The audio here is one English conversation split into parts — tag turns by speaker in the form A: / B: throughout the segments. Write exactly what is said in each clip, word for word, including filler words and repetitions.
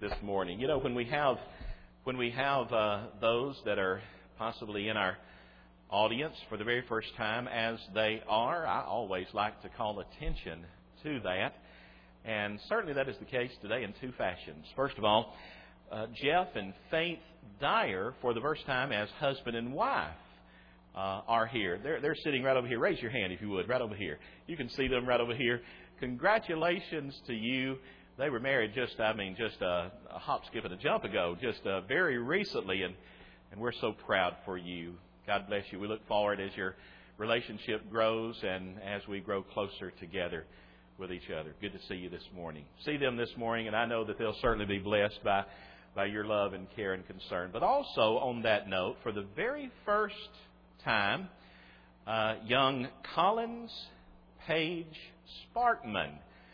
A: this morning. You know, when we have when we have uh, those that are possibly in our audience for the very first time, as they are, I always like to call attention to that. And certainly that is the case today in two fashions. First of all, uh, Jeff and Faith Dyer, for the first time as husband and wife, uh, are here. They're, they're sitting right over here. Raise your hand if you would, right over here. You can see them right over here. Congratulations to you. They were married just, I mean, just a, a hop, skip, and a jump ago, just uh, very recently, and, and we're so proud for you. God bless you. We look forward as your relationship grows and as we grow closer together with each other. Good to see you this morning. See them this morning, and I know that they'll certainly be blessed by, by your love and care and concern. But also, on that note, for the very first time, uh, young Collins Page Sparkman,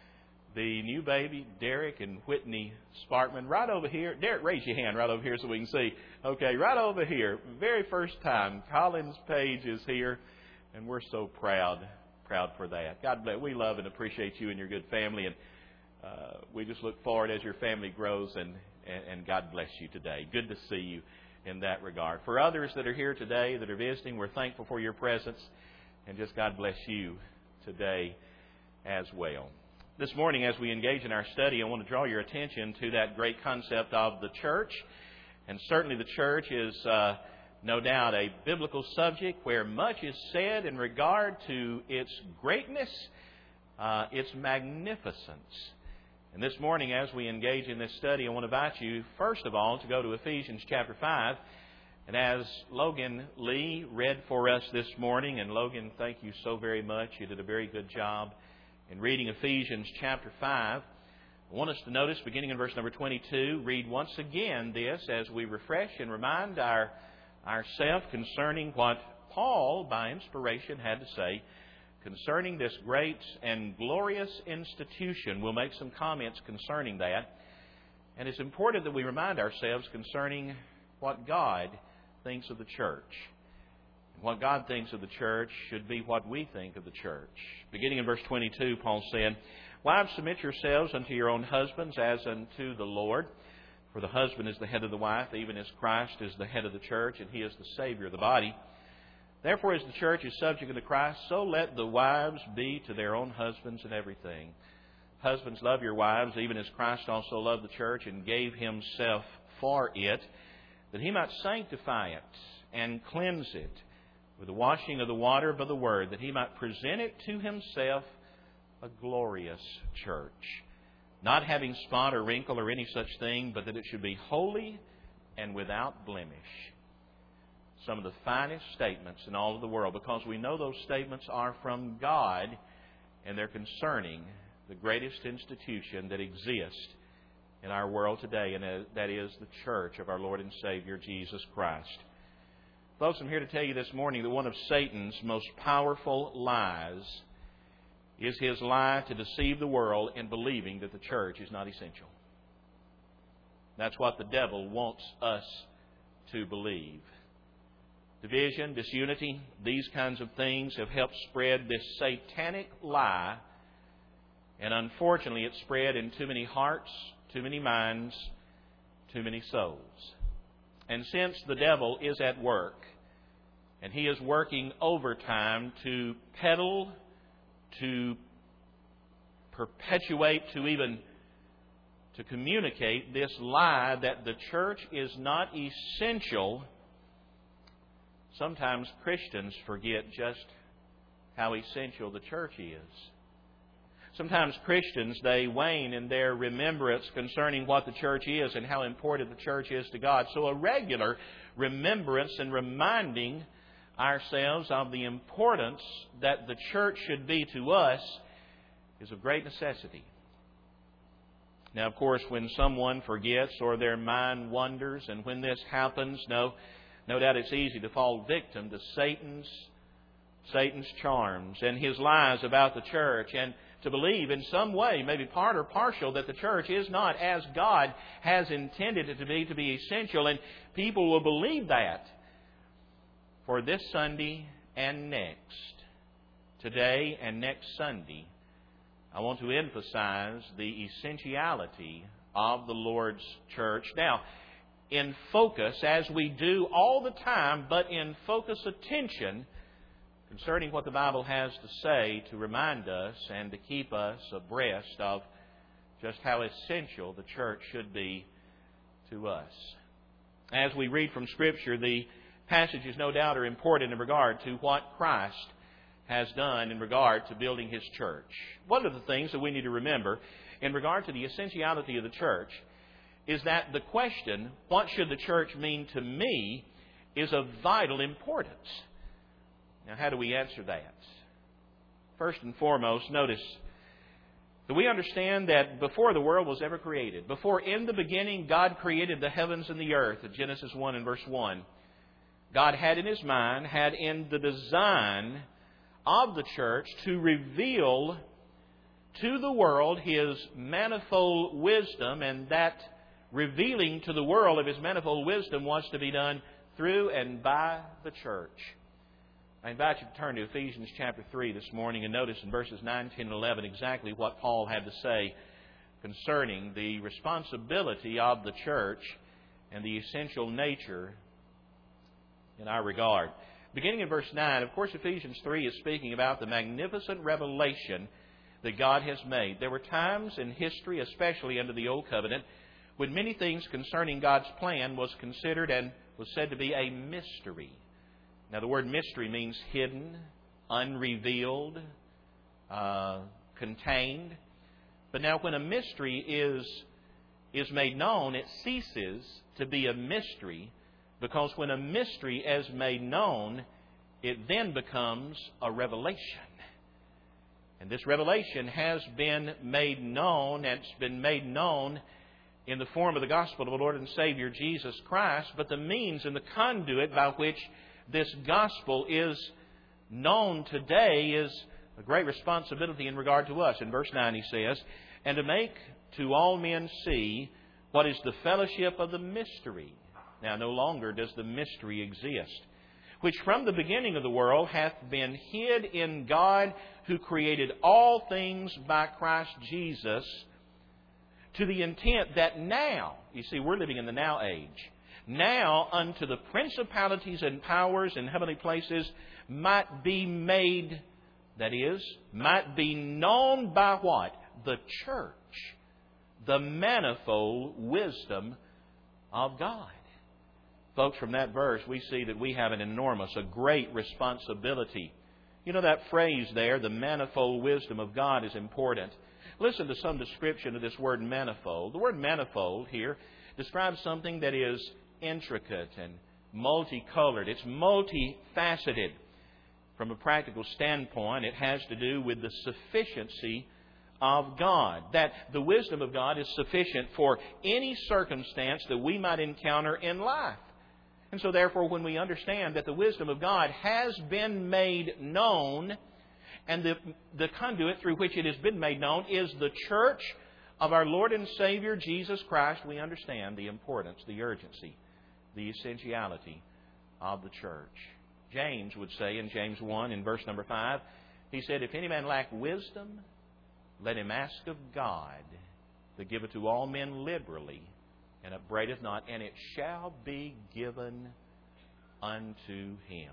A: the new baby, Derek and Whitney Sparkman, right over here. Derek, raise your hand right over here so we can see. Okay, right over here. Very first time, Collins Page is here, and we're so proud, proud for that. God bless. We love and appreciate you and your good family, and uh, we just look forward as your family grows, and, and, and God bless you today. Good to see you in that regard. For others that are here today, that are visiting, we're thankful for your presence, and just God bless you today as well. This morning, as we engage in our study, I want to draw your attention to that great concept of the church. And certainly the church is, uh, no doubt, a biblical subject where much is said in regard to its greatness, uh, its magnificence. And this morning, as we engage in this study, I want to invite you, first of all, to go to Ephesians chapter five. And as Logan Lee read for us this morning, and Logan, thank you so very much. You did a very good job in reading Ephesians chapter five. I want us to notice, beginning in verse number twenty-two, read once again this as we refresh and remind our ourselves concerning what Paul, by inspiration, had to say concerning this great and glorious institution. We'll make some comments concerning that. And it's important that we remind ourselves concerning what God thinks of the church. What God thinks of the church should be what we think of the church. Beginning in verse twenty-two, Paul said, "Wives, submit yourselves unto your own husbands as unto the Lord. For the husband is the head of the wife, even as Christ is the head of the church, and He is the Savior of the body. Therefore, as the church is subject unto Christ, so let the wives be to their own husbands in everything. Husbands, love your wives, even as Christ also loved the church and gave Himself for it, that He might sanctify it and cleanse it with the washing of the water by the word, that He might present it to Himself a glorious church, not having spot or wrinkle or any such thing, but that it should be holy and without blemish." Some of the finest statements in all of the world, because we know those statements are from God, and they're concerning the greatest institution that exists in our world today, and that is the church of our Lord and Savior, Jesus Christ. Folks, I'm here to tell you this morning that one of Satan's most powerful lies is his lie to deceive the world in believing that the church is not essential. That's what the devil wants us to believe. Division, disunity, these kinds of things have helped spread this satanic lie, and unfortunately it's spread in too many hearts, too many minds, too many souls. And since the devil is at work, and he is working overtime to peddle, to perpetuate, to even to communicate this lie that the church is not essential, sometimes Christians forget just how essential the church is. Sometimes Christians, they wane in their remembrance concerning what the church is and how important the church is to God. So a regular remembrance and reminding ourselves of the importance that the church should be to us is of great necessity. Now, of course, when someone forgets or their mind wanders, and when this happens, no, no doubt it's easy to fall victim to Satan's Satan's charms and his lies about the church, and to believe in some way, maybe part or partial, that the church is not as God has intended it to be, to be essential. And people will believe that for this Sunday and next. Today and next Sunday, I want to emphasize the essentiality of the Lord's church. Now, in focus, as we do all the time, but in focus attention concerning what the Bible has to say to remind us and to keep us abreast of just how essential the church should be to us. As we read from Scripture, the passages no doubt are important in regard to what Christ has done in regard to building His church. One of the things that we need to remember in regard to the essentiality of the church is that the question, what should the church mean to me, is of vital importance. Now, how do we answer that? First and foremost, notice that we understand that before the world was ever created, before in the beginning God created the heavens and the earth, in Genesis one and verse one, God had in His mind, had in the design of the church to reveal to the world His manifold wisdom, and that revealing to the world of His manifold wisdom was to be done through and by the church. I invite you to turn to Ephesians chapter three this morning and notice in verses nine, ten, and eleven exactly what Paul had to say concerning the responsibility of the church and the essential nature in our regard. Beginning in verse nine, of course, Ephesians three is speaking about the magnificent revelation that God has made. There were times in history, especially under the Old Covenant, when many things concerning God's plan was considered and was said to be a mystery. Now, the word mystery means hidden, unrevealed, uh, contained. But now, when a mystery is, is made known, it ceases to be a mystery, because when a mystery is made known, it then becomes a revelation. And this revelation has been made known, and it's been made known in the form of the gospel of the Lord and Savior Jesus Christ, but the means and the conduit by which this gospel is known today is a great responsibility in regard to us. In verse nine he says, "And to make to all men see what is the fellowship of the mystery." Now no longer does the mystery exist, "which from the beginning of the world hath been hid in God, who created all things by Christ Jesus, to the intent that now," you see, we're living in the now age, "now unto the principalities and powers in heavenly places might be made," that is, might be known by what? The church, the manifold wisdom of God. Folks, from that verse we see that we have an enormous, a great responsibility. You know that phrase there, the manifold wisdom of God, is important. Listen to some description of this word manifold. The word manifold here describes something that is intricate and multicolored. It's multifaceted. From a practical standpoint, it has to do with the sufficiency of God. That the wisdom of God is sufficient for any circumstance that we might encounter in life. And so therefore, when we understand that the wisdom of God has been made known, and the, the conduit through which it has been made known is the church of our Lord and Savior Jesus Christ, we understand the importance, the urgency, the essentiality of the church. James would say in James one, in verse number five, he said, "If any man lack wisdom, let him ask of God, that giveth to all men liberally, and upbraideth not, and it shall be given unto him."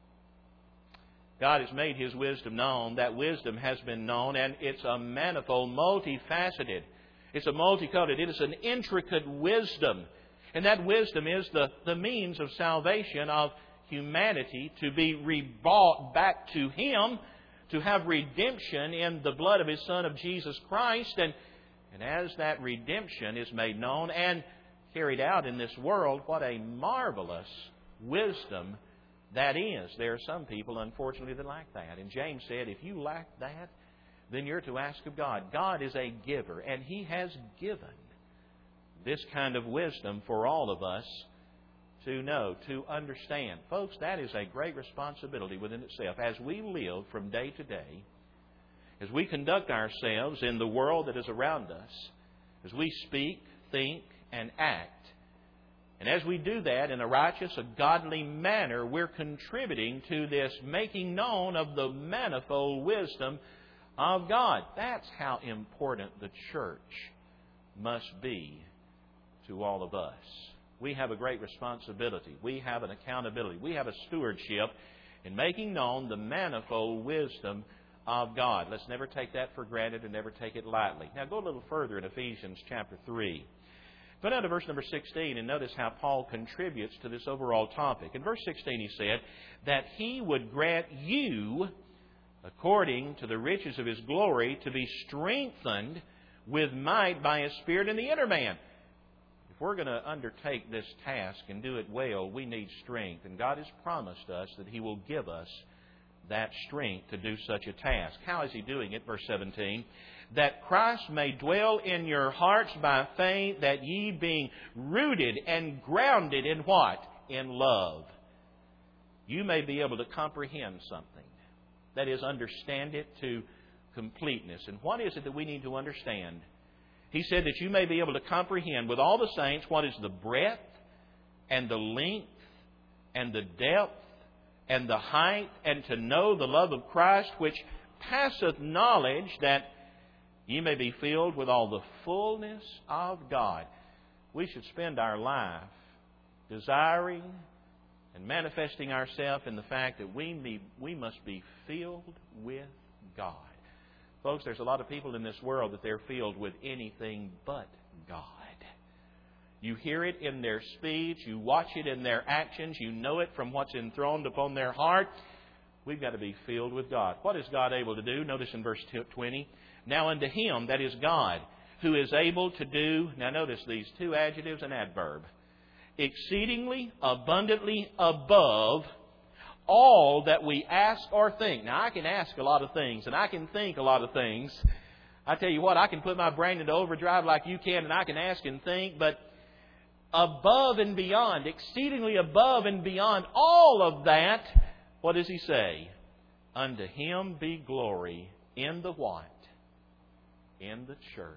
A: God has made His wisdom known. That wisdom has been known, and it's a manifold, multifaceted. It's a multicolored. It is an intricate wisdom. And that wisdom is the, the means of salvation of humanity, to be rebought back to Him, to have redemption in the blood of His Son of Jesus Christ. And, and as that redemption is made known and carried out in this world, what a marvelous wisdom that is. There are some people, unfortunately, that lack that. And James said, if you lack that, then you're to ask of God. God is a giver, and He has given this kind of wisdom for all of us to know, to understand. Folks, that is a great responsibility within itself. As we live from day to day, as we conduct ourselves in the world that is around us, as we speak, think, and act, and as we do that in a righteous, a godly manner, we're contributing to this making known of the manifold wisdom of God. That's how important the church must be to all of us. We have a great responsibility. We have an accountability. We have a stewardship in making known the manifold wisdom of God. Let's never take that for granted and never take it lightly. Now go a little further in Ephesians chapter three. Go down to verse number sixteen and notice how Paul contributes to this overall topic. In verse sixteen he said that He would grant you, according to the riches of His glory, to be strengthened with might by His Spirit in the inner man. If we're going to undertake this task and do it well, we need strength. And God has promised us that He will give us that strength to do such a task. How is He doing it? Verse seventeen. That Christ may dwell in your hearts by faith, that ye being rooted and grounded in what? In love. You may be able to comprehend something. That is, understand it to completeness. And what is it that we need to understand? He said that you may be able to comprehend with all the saints what is the breadth and the length and the depth and the height, and to know the love of Christ, which passeth knowledge, that ye may be filled with all the fullness of God. We should spend our life desiring and manifesting ourselves in the fact that we, be, we must be filled with God. Folks, there's a lot of people in this world that they're filled with anything but God. You hear it in their speech. You watch it in their actions. You know it from what's enthroned upon their heart. We've got to be filled with God. What is God able to do? Notice in verse twenty. Now unto Him, that is God, who is able to do, now notice these two adjectives and adverb, exceedingly abundantly above all that we ask or think. Now I can ask a lot of things and I can think a lot of things. I tell you what, I can put my brain into overdrive like you can, and I can ask and think, but above and beyond, exceedingly above and beyond all of that, what does He say? Unto Him be glory in the what? In the church.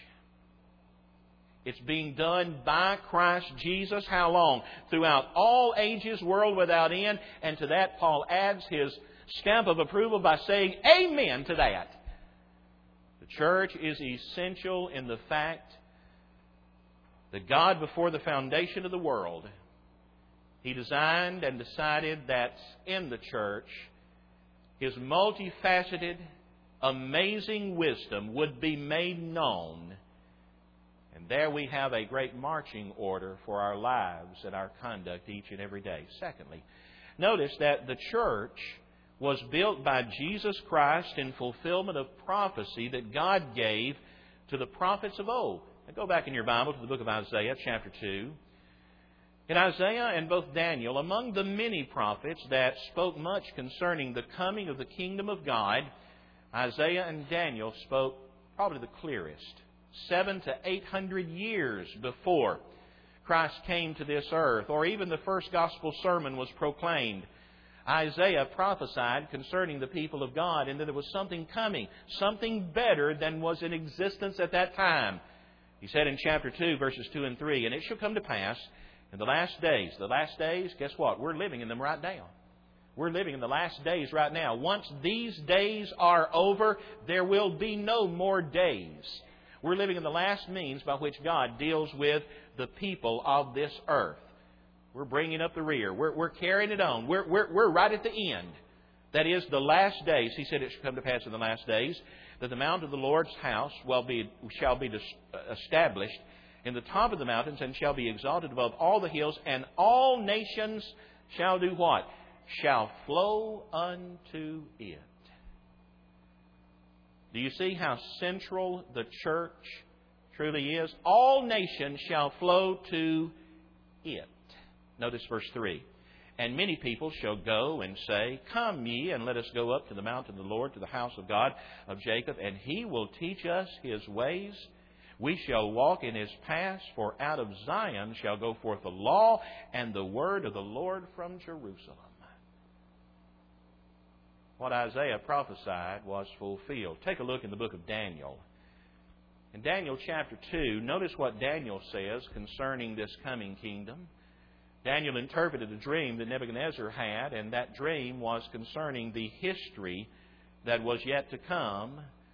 A: It's being done by Christ Jesus. How long? Throughout all ages, world without end. And to that, Paul adds his stamp of approval by saying, Amen to that. The church is essential in the fact that God, before the foundation of the world, He designed and decided that in the church, His multifaceted, amazing wisdom would be made known. And there we have a great marching order for our lives and our conduct each and every day. Secondly, notice that the church was built by Jesus Christ in fulfillment of prophecy that God gave to the prophets of old. Now go back in your Bible to the book of Isaiah, chapter two. In Isaiah and both Daniel, among the many prophets that spoke much concerning the coming of the kingdom of God, Isaiah and Daniel spoke probably the clearest. Seven to eight hundred years before Christ came to this earth, or even the first gospel sermon was proclaimed, Isaiah prophesied concerning the people of God, and that there was something coming, something better than was in existence at that time. He said in chapter two, verses two and three, and it shall come to pass in the last days. The last days, guess what? We're living in them right now. We're living in the last days right now. Once these days are over, there will be no more days. We're living in the last means by which God deals with the people of this earth. We're bringing up the rear. We're, we're carrying it on. We're, we're, we're right at the end. That is the last days. He said it shall come to pass in the last days that the mount of the Lord's house will be, shall be established in the top of the mountains and shall be exalted above all the hills, and all nations shall do what? Shall flow unto it. Do you see how central the church truly is? All nations shall flow to it. Notice verse three. And many people shall go and say, Come ye, and let us go up to the mountain of the Lord, to the house of God of Jacob, and He will teach us His ways. We shall walk in His paths, for out of Zion shall go forth the law and the word of the Lord from Jerusalem. What Isaiah prophesied was fulfilled. Take a look in the book of Daniel. In Daniel chapter two, notice what Daniel says concerning this coming kingdom. Daniel interpreted a dream that Nebuchadnezzar had, and that dream was concerning the history that was yet to come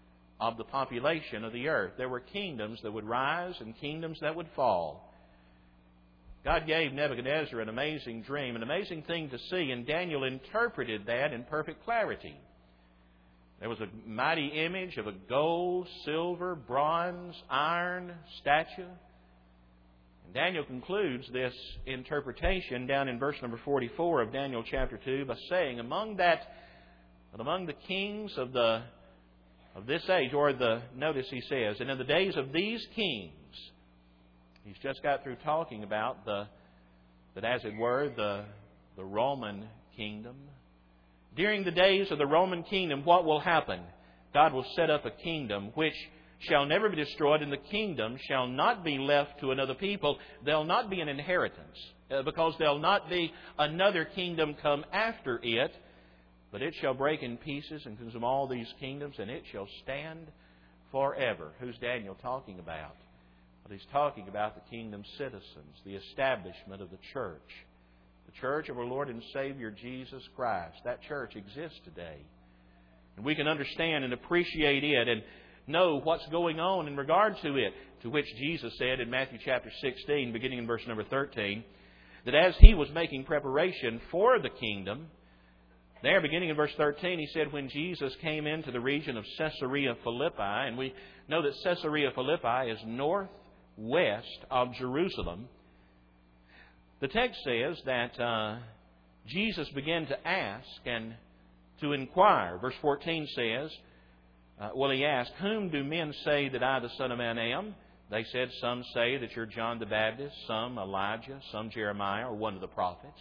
A: of the population of the earth. There were kingdoms that would rise and kingdoms that would fall. God gave Nebuchadnezzar an amazing dream, an amazing thing to see, and Daniel interpreted that in perfect clarity. There was a mighty image of a gold, silver, bronze, iron statue. And Daniel concludes this interpretation down in verse number forty-four of Daniel chapter two by saying, among that, but among the kings of the of this age, or the, notice he says, and in the days of these kings, he's just got through talking about the, that as it were, the, the Roman kingdom. During the days of the Roman kingdom, what will happen? God will set up a kingdom which shall never be destroyed, and the kingdom shall not be left to another people. There'll not be an inheritance, uh, because there'll not be another kingdom come after it, but it shall break in pieces and consume all these kingdoms, and it shall stand forever. Who's Daniel talking about? Well, he's talking about the kingdom citizens, the establishment of the church. The church of our Lord and Savior Jesus Christ. That church exists today. And we can understand and appreciate it and know what's going on in regard to it. To which Jesus said in Matthew chapter sixteen, beginning in verse number thirteen, that as He was making preparation for the kingdom, there, beginning in verse thirteen, He said, when Jesus came into the region of Caesarea Philippi, and we know that Caesarea Philippi is northwest of Jerusalem, the text says that uh, Jesus began to ask and to inquire. Verse fourteen says, uh, well, He asked, whom do men say that I, the Son of Man, am? They said, some say that you're John the Baptist, some Elijah, some Jeremiah, or one of the prophets.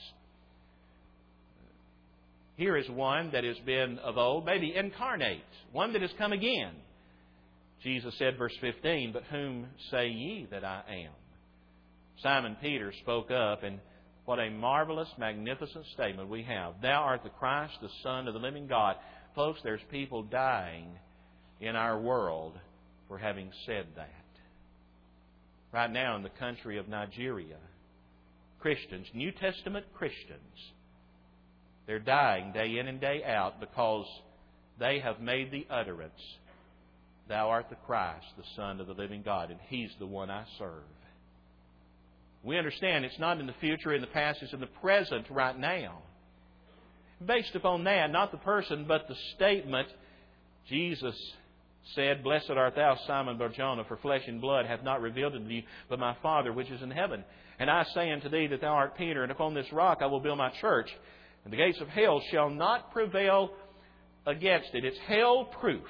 A: Here is one that has been of old, maybe incarnate, one that has come again. Jesus said, verse fifteen, but whom say ye that I am? Simon Peter spoke up, and what a marvelous, magnificent statement we have. Thou art the Christ, the Son of the living God. Folks, there's people dying in our world for having said that. Right now in the country of Nigeria, Christians, New Testament Christians, they're dying day in and day out because they have made the utterance, Thou art the Christ, the Son of the living God, and He's the one I serve. We understand it's not in the future, in the past, it's in the present right now. Based upon that, not the person, but the statement, Jesus said, blessed art thou, Simon Bar-Jonah, for flesh and blood hath not revealed it to thee, but my Father which is in heaven. And I say unto thee that thou art Peter, and upon this rock I will build my church, and the gates of hell shall not prevail against it. It's hell-proof.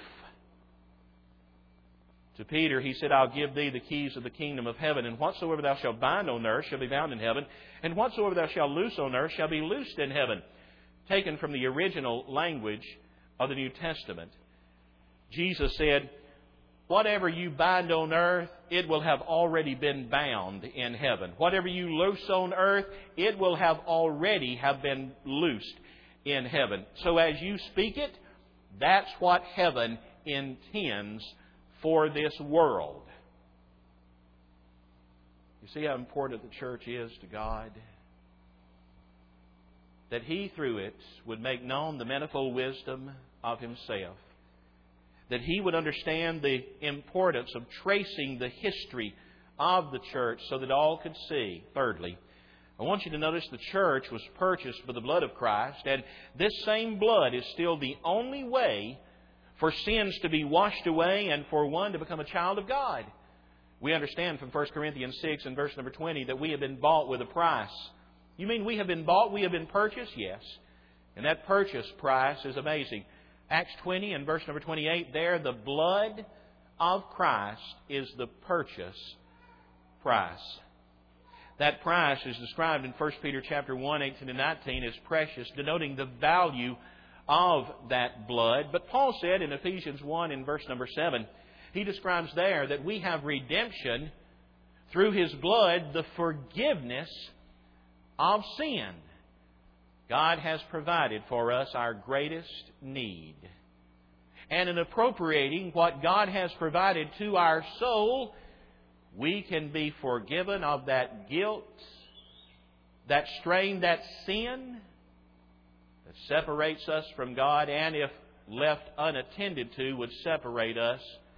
A: To Peter, He said, I'll give thee the keys of the kingdom of heaven, and whatsoever thou shalt bind on earth shall be bound in heaven, and whatsoever thou shalt loose on earth shall be loosed in heaven. Taken from the original language of the New Testament. Jesus said, whatever you bind on earth, it will have already been bound in heaven. Whatever you loose on earth, it will have already have been loosed in heaven. So as you speak it, that's what heaven intends for this world. You see how important the church is to God? That He, through it, would make known the manifold wisdom of Himself. That He would understand the importance of tracing the history of the church so that all could see. Thirdly, I want you to notice the church was purchased by the blood of Christ, and this same blood is still the only way for sins to be washed away and for one to become a child of God. We understand from First Corinthians six and verse number twenty that we have been bought with a price. You mean we have been bought, we have been purchased? Yes. And that purchase price is amazing. Acts twenty and verse number twenty-eight, there the blood of Christ is the purchase price. That price is described in First Peter chapter one, eighteen and nineteen as precious, denoting the value of that blood. But Paul said in Ephesians one in verse number seven, he describes there that we have redemption through His blood, the forgiveness of sin. God has provided for us our greatest need. And in appropriating what God has provided to our soul, we can be forgiven of that guilt, that strain, that sin that separates us from God, and if left unattended to, would separate us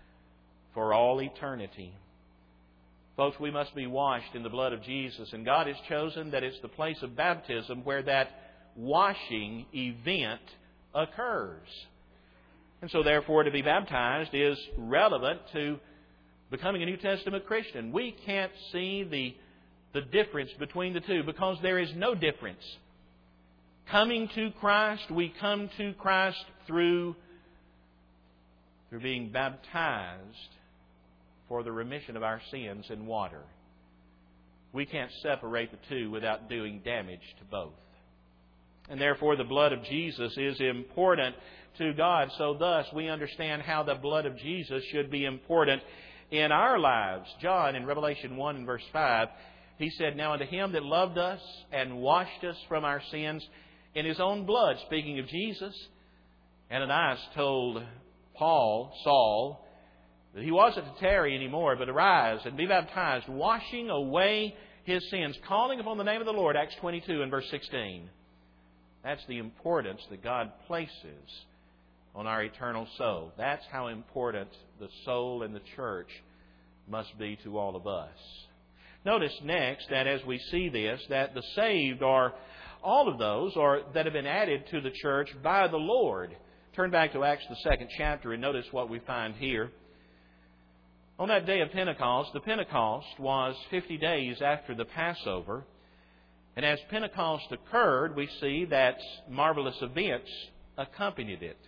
A: for all eternity. Folks, we must be washed in the blood of Jesus, and God has chosen that it's the place of baptism where that washing event occurs. And so therefore to be baptized is relevant to becoming a New Testament Christian. We can't see the, the difference between the two because there is no difference. Coming to Christ, we come to Christ through, through being baptized for the remission of our sins in water. We can't separate the two without doing damage to both. And therefore the blood of Jesus is important to God. So thus we understand how the blood of Jesus should be important in our lives. John in Revelation one and verse five, he said, "Now unto Him that loved us and washed us from our sins in His own blood," speaking of Jesus, Ananias told Paul, Saul, that he wasn't to tarry anymore, but arise and be baptized, washing away his sins, calling upon the name of the Lord, Acts twenty-two and verse sixteen. That's the importance that God places on our eternal soul. That's how important the soul and the church must be to all of us. Notice next that as we see this, that the saved are all of those or that have been added to the church by the Lord. Turn back to Acts, the second chapter, and notice what we find here. On that day of Pentecost, the Pentecost was fifty days after the Passover. And as Pentecost occurred, we see that marvelous events accompanied it.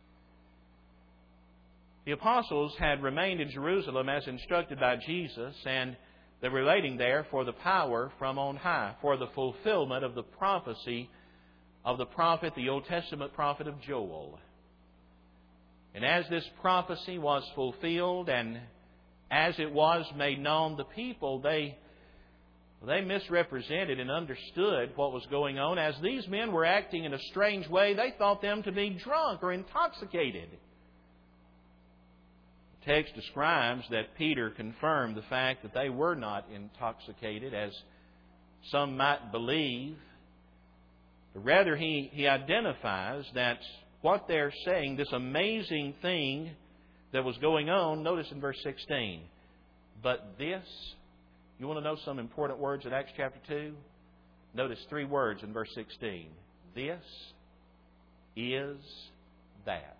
A: The apostles had remained in Jerusalem as instructed by Jesus, and they were waiting there for the power from on high, for the fulfillment of the prophecy of the prophet, the Old Testament prophet of Joel. And as this prophecy was fulfilled and as it was made known, the people, they, they misrepresented and understood what was going on. As these men were acting in a strange way, they thought them to be drunk or intoxicated. The text describes that Peter confirmed the fact that they were not intoxicated, as some might believe. But rather, he, he identifies that what they're saying, this amazing thing that was going on, notice in verse sixteen. But this, you want to know some important words in Acts chapter two? Notice three words in verse sixteen. This is that.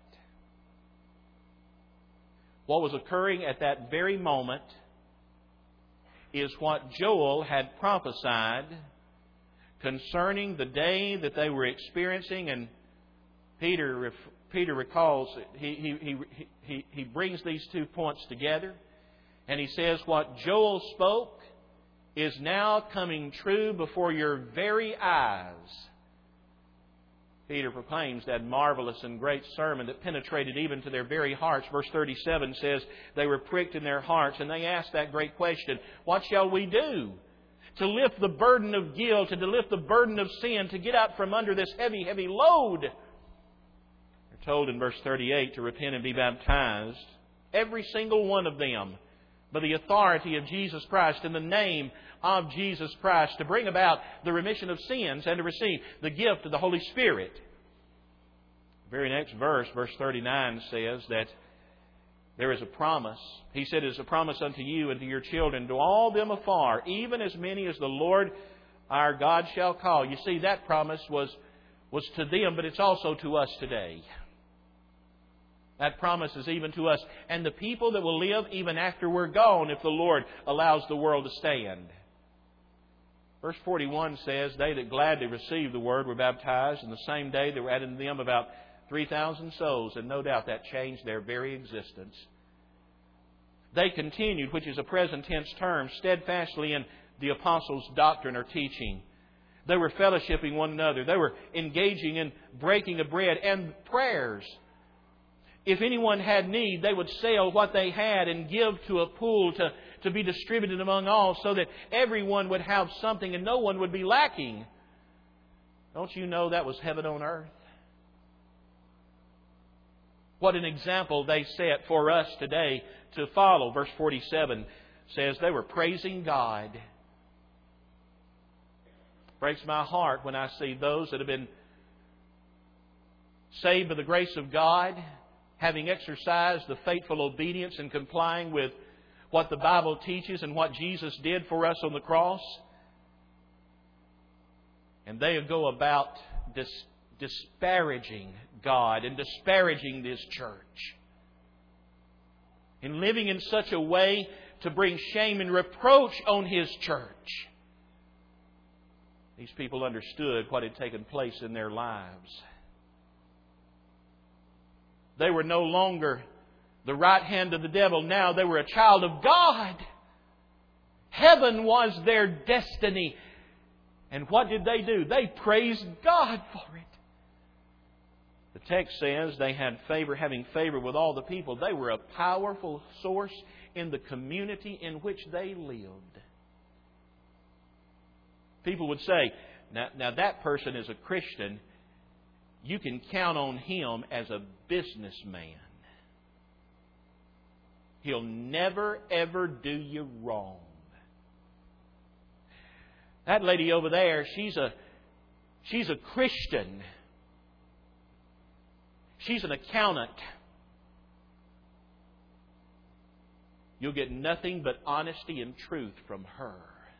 A: What was occurring at that very moment is what Joel had prophesied concerning the day that they were experiencing. And Peter Peter recalls, he, he, he, he, he brings these two points together. And he says, what Joel spoke is now coming true before your very eyes. Peter proclaims that marvelous and great sermon that penetrated even to their very hearts. Verse thirty-seven says, they were pricked in their hearts, and they asked that great question, what shall we do to lift the burden of guilt and to lift the burden of sin, to get out from under this heavy, heavy load? They're told in verse thirty-eight to repent and be baptized, every single one of them, by the authority of Jesus Christ, in the name of Jesus Christ, to bring about the remission of sins and to receive the gift of the Holy Spirit. The very next verse, verse thirty-nine, says that there is a promise. He said, it is a promise unto you and to your children, to all them afar, even as many as the Lord our God shall call. You see, that promise was, was to them, but it's also to us today. That promise is even to us and the people that will live even after we're gone, if the Lord allows the world to stand. Verse forty-one says, they that gladly received the word were baptized, and the same day there were added to them about three thousand souls, and no doubt that changed their very existence. They continued, which is a present tense term, steadfastly in the apostles' doctrine or teaching. They were fellowshipping one another. They were engaging in breaking of bread and prayers. If anyone had need, they would sell what they had and give to a pool to, to be distributed among all, so that everyone would have something and no one would be lacking. Don't you know that was heaven on earth? What an example they set for us today to follow. Verse forty-seven says they were praising God. Breaks my heart when I see those that have been saved by the grace of God, having exercised the faithful obedience and complying with what the Bible teaches and what Jesus did for us on the cross. And they go about dis- disparaging God and disparaging this church. And living in such a way to bring shame and reproach on His church. These people understood what had taken place in their lives. They were no longer the right hand of the devil. Now they were a child of God. Heaven was their destiny. And what did they do? They praised God for it. The text says they had favor, having favor with all the people. They were a powerful source in the community in which they lived. People would say, now, now that person is a Christian. You can count on him as a businessman. He'll never, ever do you wrong. That lady over there, she's a, she's a Christian. She's an accountant. You'll get nothing but honesty and truth from her.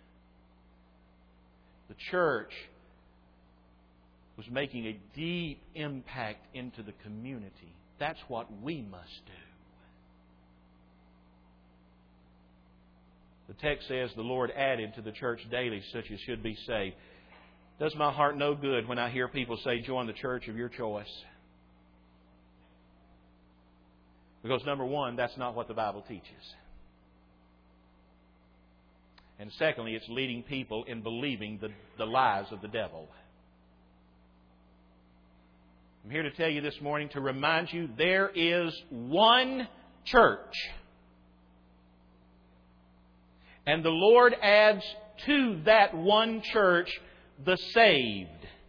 A: The church was making a deep impact into the community. That's what we must do. The text says the Lord added to the church daily such as should be saved. Does my heart no good when I hear people say, join the church of your choice? Because number one, that's not what the Bible teaches. And secondly, it's leading people in believing the, the lies of the devil. I'm here to tell you this morning to remind you there is one church. And the Lord adds to that one church the saved.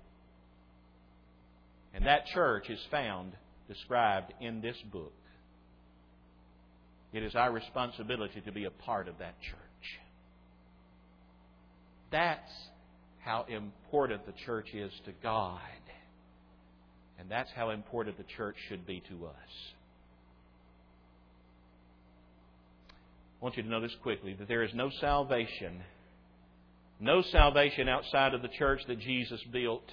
A: And that church is found described in this book. It is our responsibility to be a part of that church. That's how important the church is to God. And that's how important the church should be to us. I want you to know this quickly, that there is no salvation, no salvation outside of the church that Jesus built.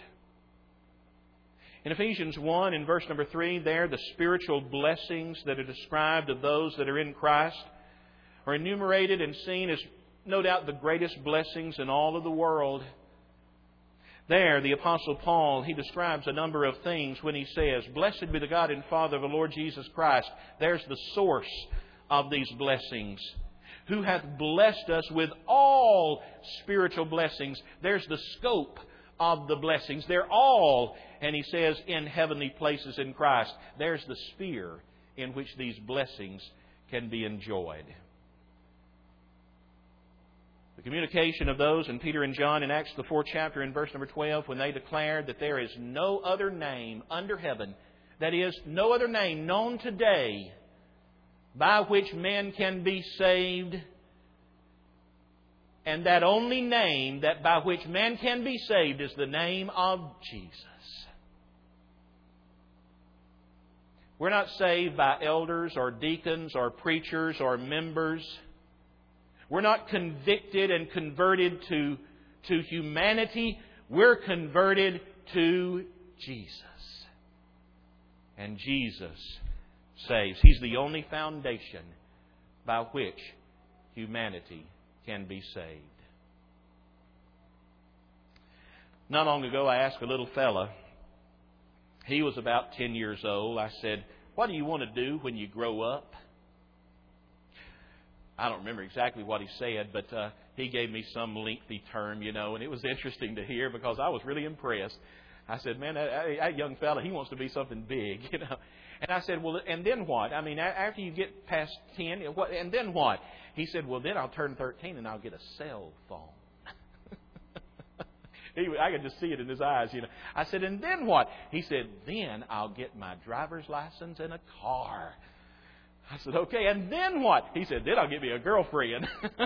A: In Ephesians one, in verse number three, there, the spiritual blessings that are described of those that are in Christ are enumerated and seen as no doubt the greatest blessings in all of the world. There, the Apostle Paul, he describes a number of things when he says, blessed be the God and Father of the Lord Jesus Christ. There's the source of these blessings. Who hath blessed us with all spiritual blessings. There's the scope of the blessings. They're all, and he says, in heavenly places in Christ. There's the sphere in which these blessings can be enjoyed. The communication of those in Peter and John in Acts the fourth chapter in verse number twelve, when they declared that there is no other name under heaven, that is, no other name known today by which men can be saved, and that only name that by which man can be saved is the name of Jesus. We're not saved by elders or deacons or preachers or members. We're not convicted and converted to, to humanity. We're converted to Jesus. And Jesus saves. He's the only foundation by which humanity can be saved. Not long ago, I asked a little fella. He was about ten years old. I said, what do you want to do when you grow up? I don't remember exactly what he said, but uh, he gave me some lengthy term, you know, and it was interesting to hear because I was really impressed. I said, man, that, that young fella, he wants to be something big, you know. And I said, well, and then what? I mean, after you get past ten, what, and then what? He said, well, then I'll turn thirteen and I'll get a cell phone. he, I could just see it in his eyes, you know. I said, and then what? He said, then I'll get my driver's license and a car. I said, okay, and then what? He said, then I'll get me a girlfriend.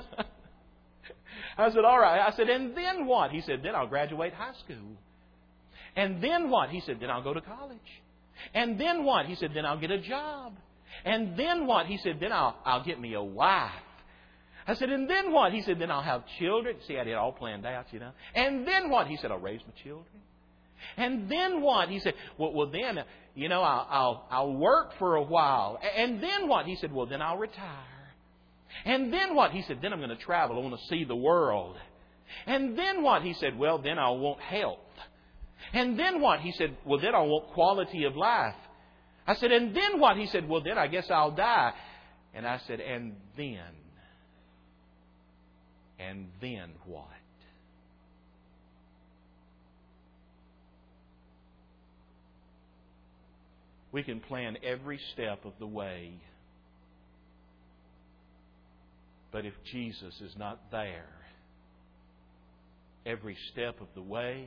A: I said, all right. I said, and then what? He said, then I'll graduate high school. And then what? He said, then I'll go to college. And then what? He said, then I'll get a job. And then what? He said, then I'll, I'll get me a wife. I said, and then what? He said, then I'll have children. See, I had it all planned out, you know. And then what? He said, I'll raise my children. And then what? He said, well, well then, you know, I'll, I'll, I'll work for a while. And then what? He said, well, then I'll retire. And then what? He said, then I'm going to travel. I want to see the world. And then what? He said, well, then I'll want health. And then what? He said, well, then I'll want quality of life. I said, and then what? He said, well, then I guess I'll die. And I said, and then? And then what? We can plan every step of the way. But if Jesus is not there, every step of the way,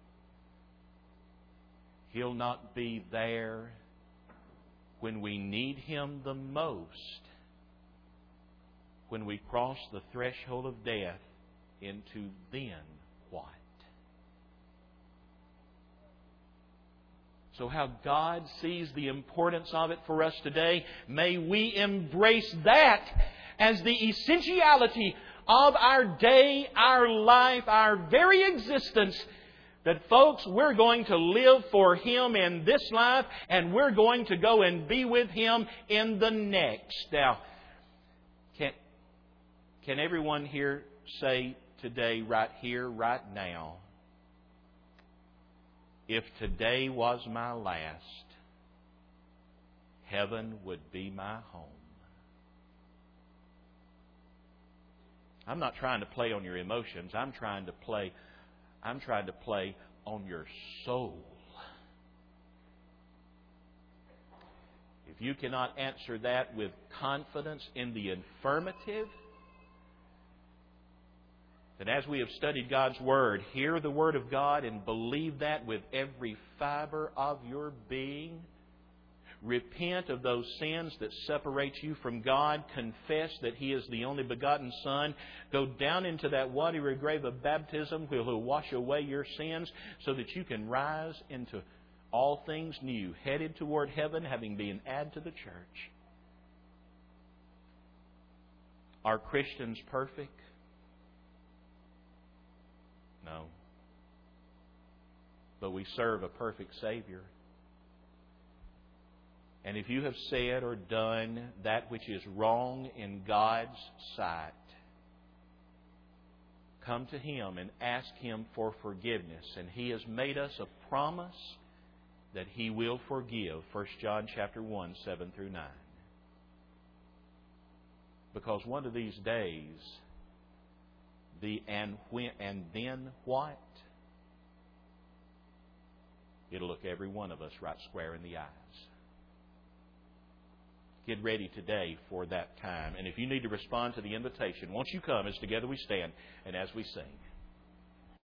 A: He'll not be there when we need Him the most, when we cross the threshold of death into then what? So how God sees the importance of it for us today, may we embrace that as the essentiality of our day, our life, our very existence. That, folks, we're going to live for Him in this life, and we're going to go and be with Him in the next. Now, can, can everyone here say today, right here, right now, if today was my last, heaven would be my home? I'm not trying to play on your emotions. I'm trying to play I'm trying to play on your soul. If you cannot answer that with confidence in the affirmative, then as we have studied God's Word, hear the Word of God and believe that with every fiber of your being. Repent of those sins that separate you from God. Confess that He is the only begotten Son. Go down into that watery grave of baptism where He'll wash away your sins so that you can rise into all things new, headed toward heaven, having been added to the church. Are Christians perfect? No. But we serve a perfect Savior. And if you have said or done that which is wrong in God's sight, come to Him and ask Him for forgiveness. And He has made us a promise that He will forgive. First John chapter one, seven through nine. Because one of these days, the and when and then what? It'll look every one of us right square in the eyes. Get ready today for that time. And if you need to respond to the invitation, won't you come as together we stand and as we sing.